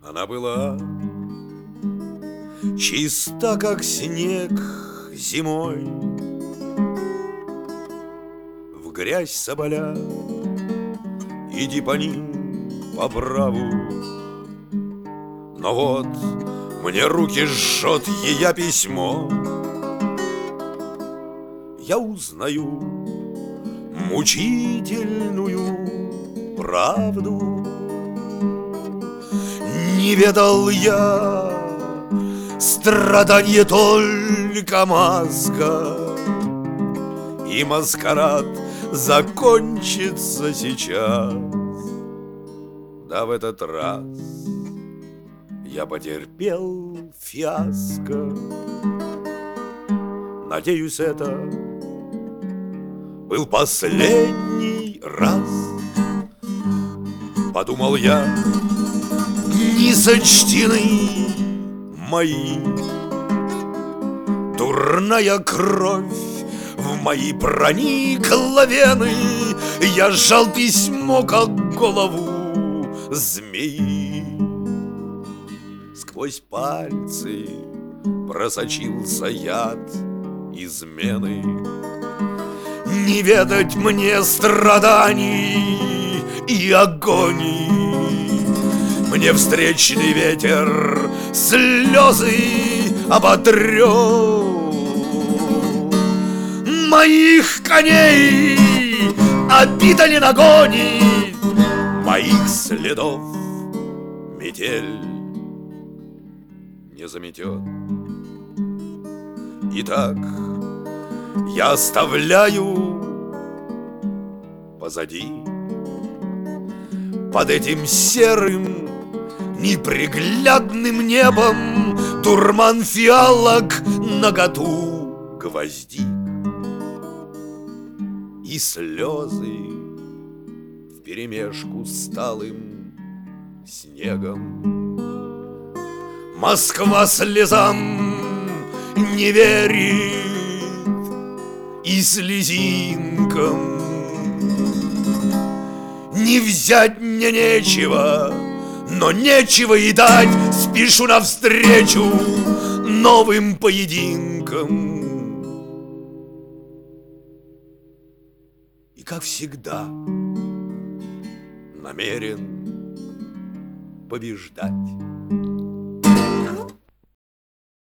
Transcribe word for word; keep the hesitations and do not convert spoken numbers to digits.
Она была чиста, как снег зимой. В грязь соболя, иди по ним по праву. Но вот мне руки жжет ее письмо. Я узнаю мучительную правду. Не ведал я страдание только маска, и маскарад закончится сейчас. Да в этот раз я потерпел фиаско. Надеюсь, это был последний раз. Подумал я, не сочтены мои, дурная кровь в мои проникла вены. Я сжал письмо, как голову змеи. Сквозь пальцы просочился яд измены. Не ведать мне страданий и агоний. Мне встречный ветер слезы оботрет. Моих коней обида не нагонит, моих следов метель не заметет. Итак, я оставляю позади, под этим серым неприглядным небом, дурман фиалок, наготу гвоздик и слезы вперемешку с талым снегом. Москва слезам не верит и слезинкам. Не взять мне нечего, но нечего и дать. Спешу навстречу новым поединкам. И, как всегда, намерен побеждать.